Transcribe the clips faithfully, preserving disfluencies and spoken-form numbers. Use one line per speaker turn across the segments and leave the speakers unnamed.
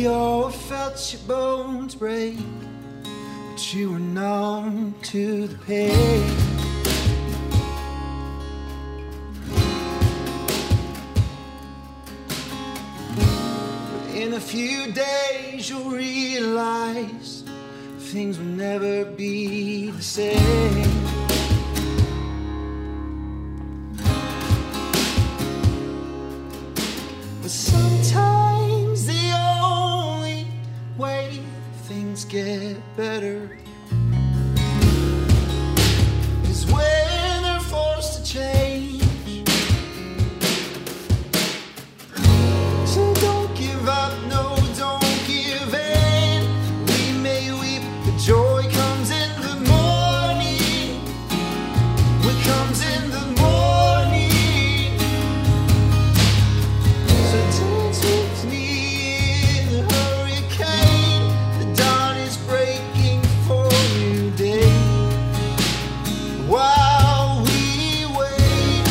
We all felt your bones break, but you were numb to the pain. But in a few days you'll realize things will never be the same. But sometimes the only way things get better is when they're forced to change. So don't give up, no, don't give in. We may weep, but joy comes in the morning. What comes in the morning. So dance with me in the hurricane. The dawn is breaking for a new day. While we wait,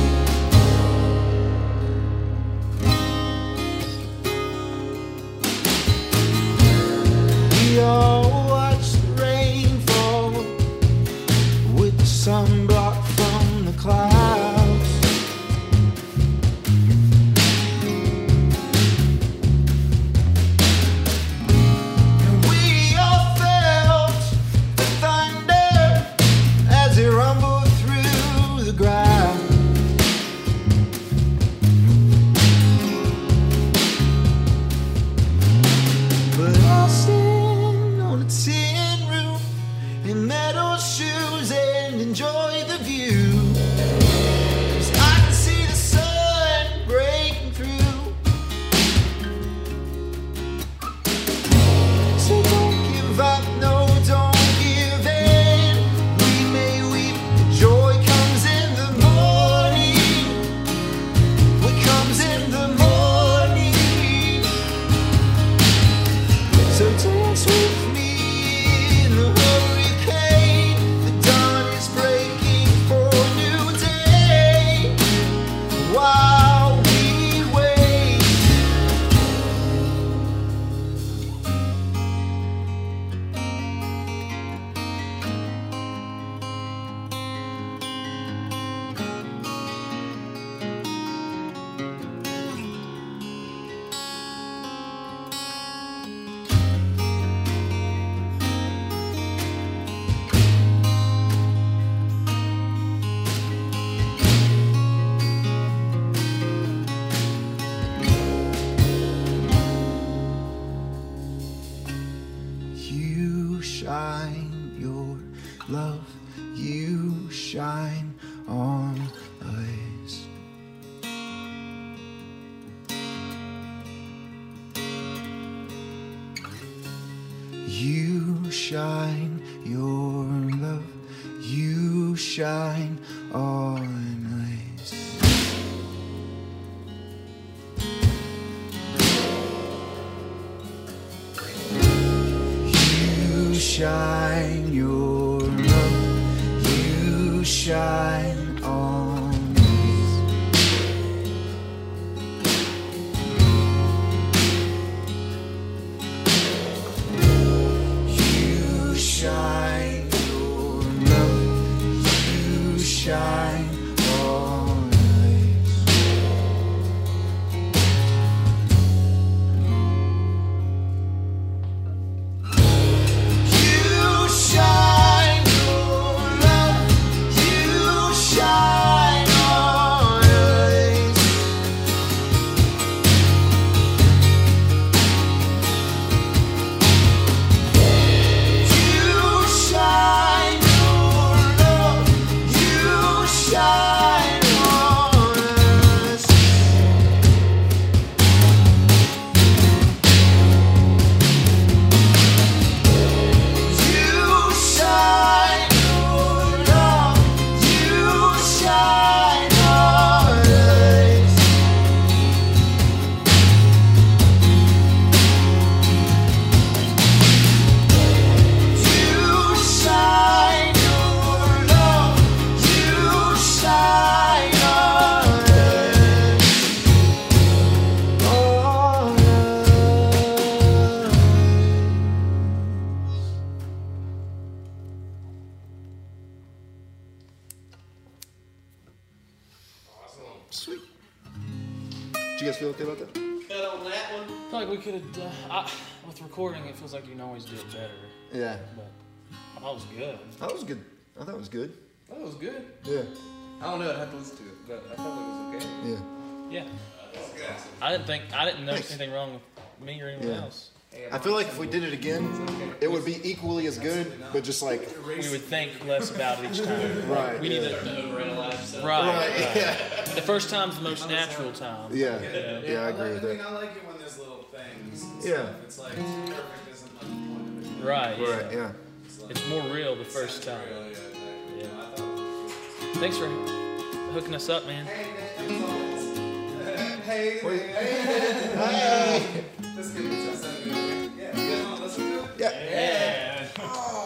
we all watch the rain fall with the sun blocked from the clouds. And we all felt the thunder as it rumbled through the ground. But I'll stand on a tin roof in metal shoes and enjoy the view. 'Cause I can see the sun breaking through. So don't give up, no, don't give in. We may weep, but joy comes in the morning. What comes in the morning. So dance with me in the hurricane. The dawn is breaking for a new day. While we wait, you shine your love, you shine on us. You shine your love, you shine on us. You shine your love, you shine on us. You shine your love, you shine on us. You shine.
guys feel okay about that?
Cut on that one.
I feel like we could have. Uh, I, with recording, it feels like you can always do it better.
Yeah.
But I thought it was good.
That was good. I thought it was good.
That was good.
Yeah.
I don't know. I'd have to listen to it, but I felt like it was okay.
Yeah.
Yeah. I didn't think I didn't notice
Thanks.
anything wrong with me or anyone
Yeah.
else.
I feel like if we did it again, it would be equally as good, but just like
We would think less about it each time.
right.
We need
yeah.
to.
Overanalyze stuff.
Right.
Right.
right.
Yeah.
The first time's the most natural time.
Yeah.
Yeah.
Yeah, I
I,
agree
like,
with
I mean,
that.
I like it when there's little things. and
Yeah.
stuff. It's like perfect isn't like the point of it.
Right. Yeah.
Right. Yeah.
It's, like,
It's more real the first
sounds
time.
real, yeah, exactly.
Yeah.
You know, I thought it was good.
Thanks for hooking us up, man.
Hey, man, it's always- hey,
Wait.
hey,
Hey.
Let's give it to something good. Yeah, you guys want to listen to it?
Yeah.
Yeah.